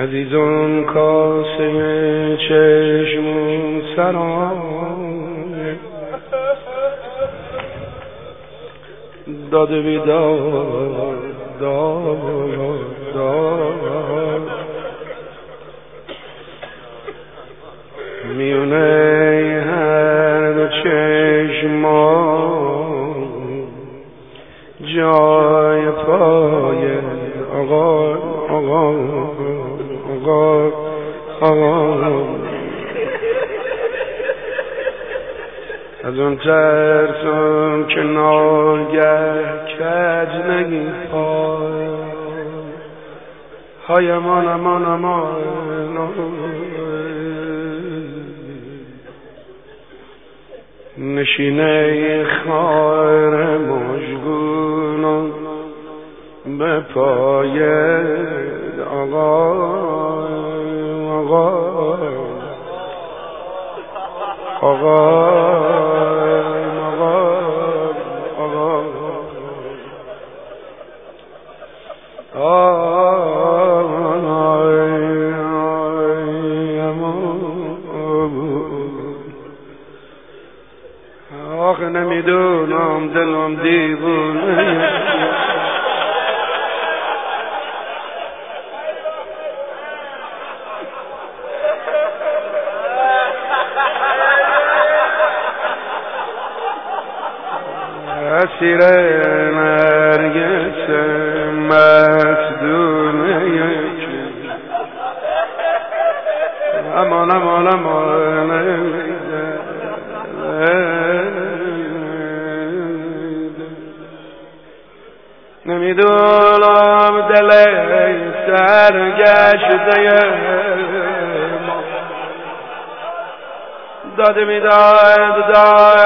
عزیزان کاسه چشم سرای داده بیدار داد میونه هر دو چشمان جای پای آقا از اون ترسم که ناگه کج نگی های امان نشینه خار مشگون به پای آقا آخه نمیدونم دلم دیوونه اسیر نرگس مصدومه یکی امان نمیدونم دل سرگشته ما داده میداد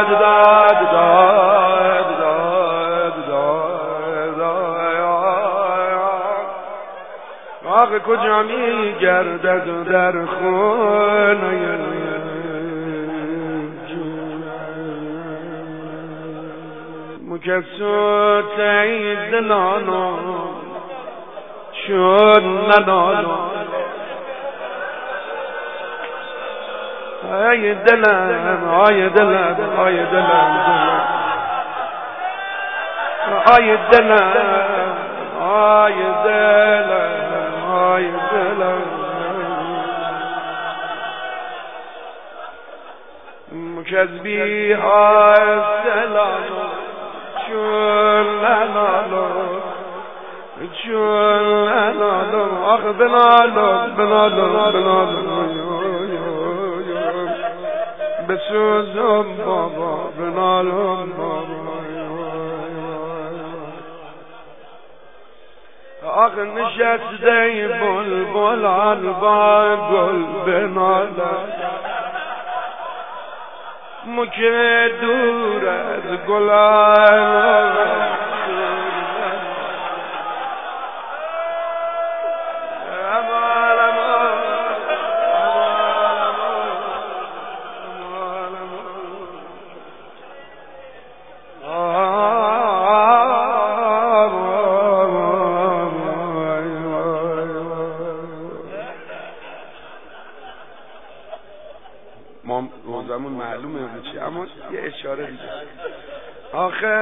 آخه کجا میگردد در خونه مکسوت ای دلانو چون ننانو ای دلم مکذبی های سلانو چون ننالو آخه بنالو بسوزم بابا بنالم بابا آخه نشسته بلبلان با گل بنالم مکه دور از گلان ما روزمون معلومه چی اما یه اشاره دیگه آخه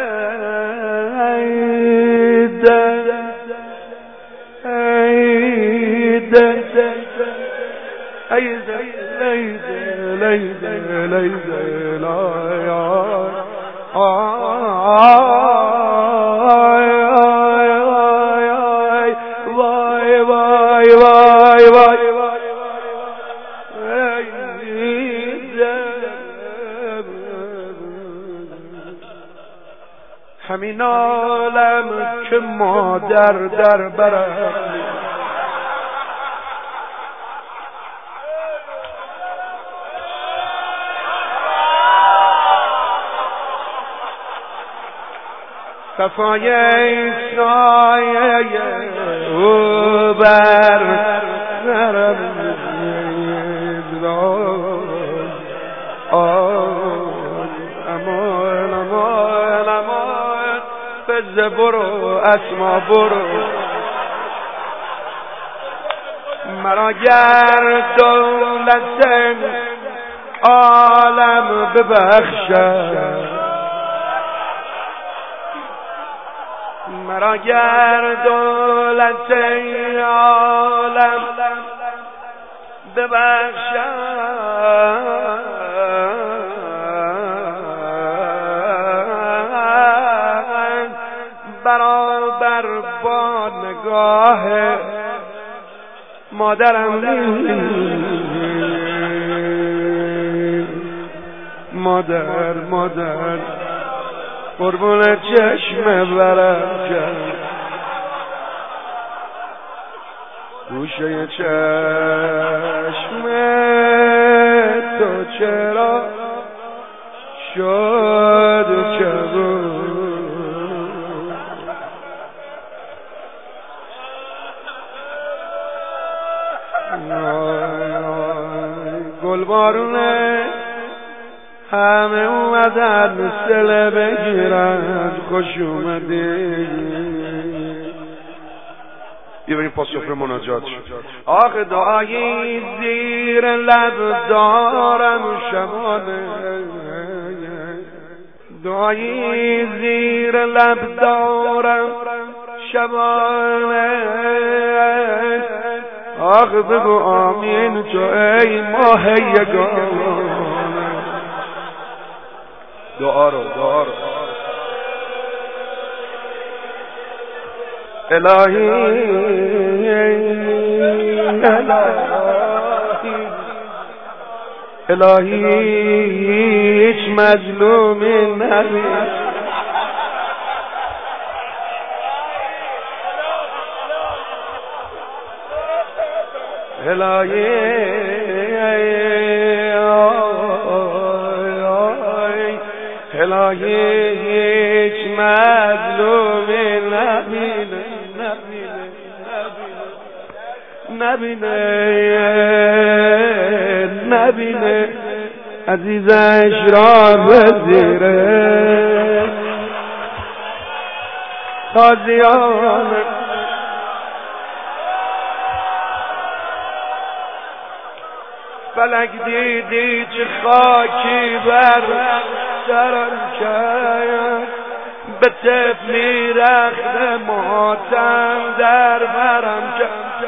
همین عالم که مادر در برم صفای سایه او بر نرم برو اسما برو مرا گر دولت عالم ببخشد، مرا گر دولت عالم ببخشد، برابر با نگاه مادرم مادر قربون چشم برم گوشه چشم تو چرا شد کبود، گلبارونه همه اومدن سله بگیرن، خوش اومدی. بیا بریم پاس سفره مناجات شد. آخه دعایی زیر لب دارم شبانه، دعایی زیر لب دارم شبانه، آخه بگو آمین تو ای ماه یگانه. دعا رو الهی هیچ مظلومی نبید، الهی هیچ مظلومی نبینه عزیزش را بزیره تازیان فلک دیدی چه خاکی بر سرم کرد، به طفلی رخت ماتم در برم کرد.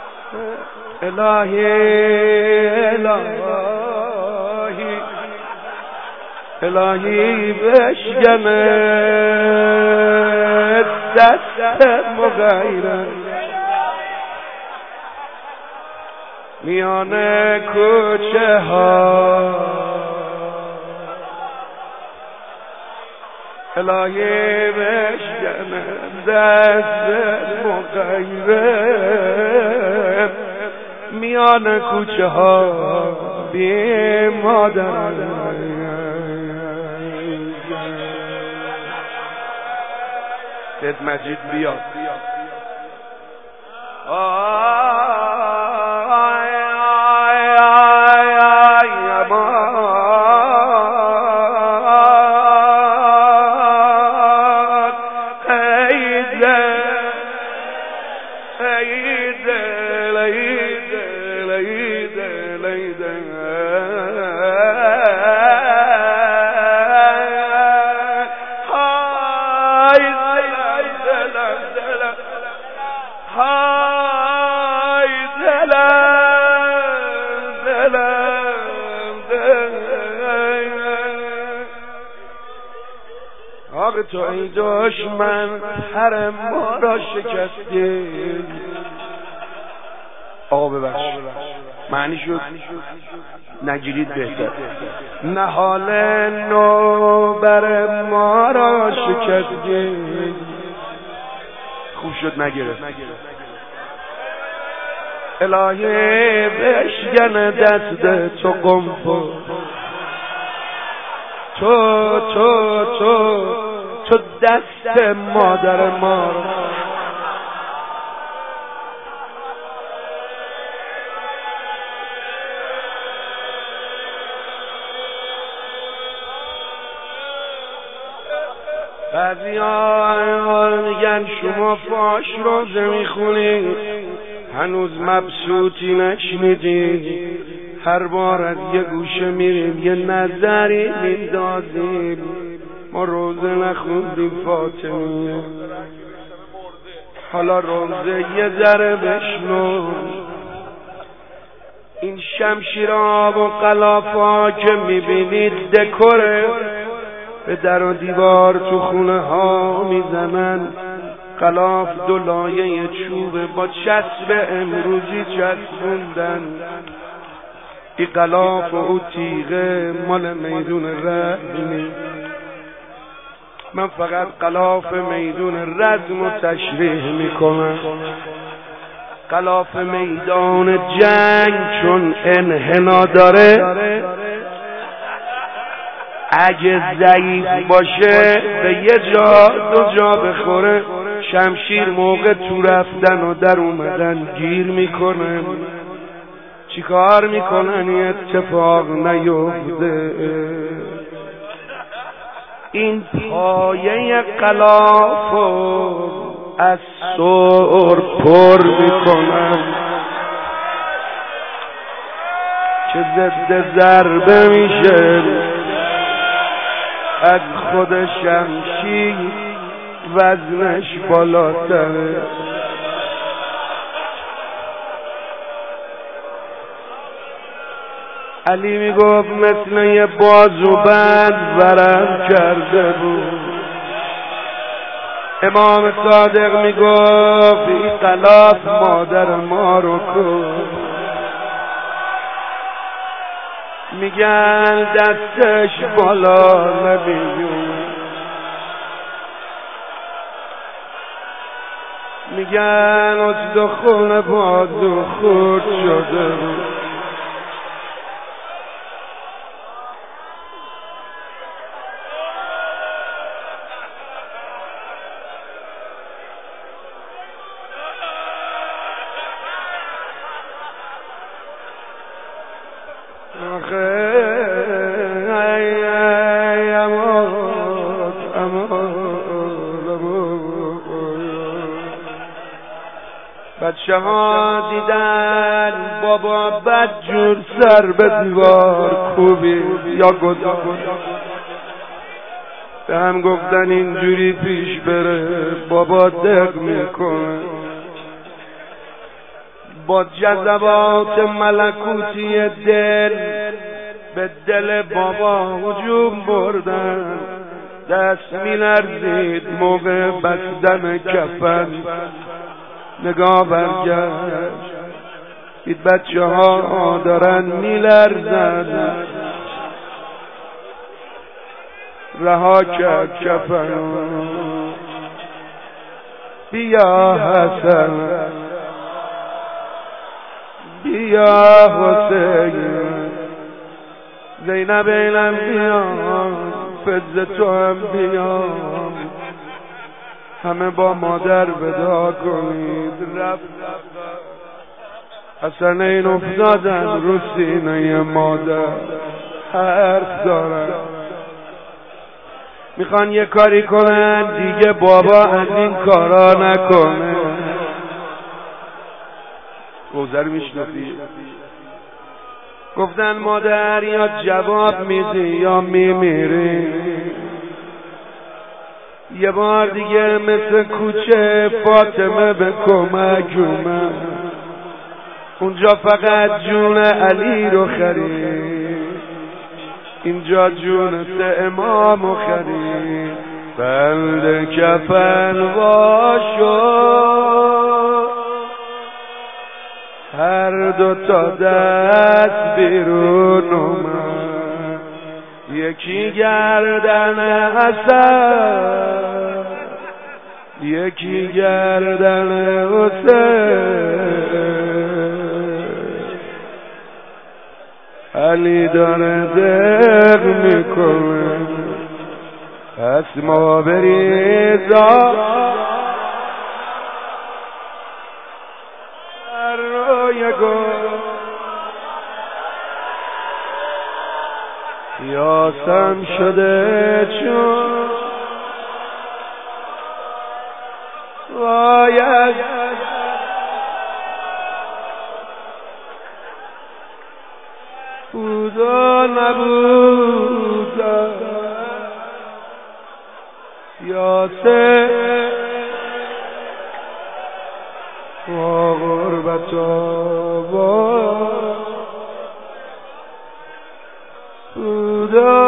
الهی بشکنه دست مغیره میان کوچه ها، الهی بشکنه دست مغیره میان کوچه ها بی مادر. سید مجید بیاد. آقا تو ای دشمن حرم ما را شکستی. آقا ببخش معنی شد نگیرید بهتر. نهال نوبر ما را شکستی. خوب شد نگرفت. الهی بشکن دست تو قنفو، تو دست مادر ما رو بعضی ها میگن شما فاش روزه میخونی هنوز مبسوطی نشنیدی، هر بار از یه گوشه میریم یه نظری میندازیم. ما روزه نخوندیم فاطمیه، حالا روزه یه ذره بشنو. این شمشیرها و قلافا که میبینید دکوره، به در و دیوار تو خونه ها میزنن. قلاف دو لایه چوبه با چسب امروزی چسبوندن. این قلاف و او تیغه مال میدون رزمی. من فقط قلاف میدون رزم رو تشریح میکنم. قلاف میدان جنگ چون انحنا داره، اگه ضعیف باشه به یه جا دو جا بخوره، شمشیر موقع تو رفتن و در اومدن گیر میکنه. چی کار میکنن این اتفاق نیفته؟ این پایه قلافو از سر پر میکنن که ضد ضربه میشه از خود شمشیر، وزنش بالاتره. علی میگفت مثل یه بازوبند ورم کرده بود. امام صادق میگفت این قلاف مادر ما رو کشت. میگن دستش بالا نمیون، میگن استخون بازو خورد شده بود. بچه ها دیدن بابا بدجور سر به دیوار کوبی یا گذار، به هم گفتن اینجوری پیش بره بابا دق میکنه. با جذبات ملکوتی دل به دل بابا هجوم بردن. دست میلرزید موقع بستن کفن، نگاه برگشت دید بچه ها دارن میلرزن. رها کرد کفن، بیا حسن بیا حسین، زینب اینم بیام، فضل تو هم بیام، همه با مادر ودا کنید. رفت حسنین افتادن رو سینه مادر، حرف دارن، میخوان یه کاری کنن دیگه بابا از این کارا نکنه. گذر میشنفی گفتن مادر یا جواب میدی یا میمیری. یه بار دیگه مثل کوچه فاطمه به کمک اومد، اونجا فقط جون علی رو خرید، اینجا جون سه امام رو خرید. بند کفن واشو هر دو تا دست بیرون اومد، یکی گردن حسن یکی گردن حسین. علی داره دق میکنه، پس ما بریزا روی گل یاسم شده چون باید بودا نبودا یاسه و غربت آباد بودا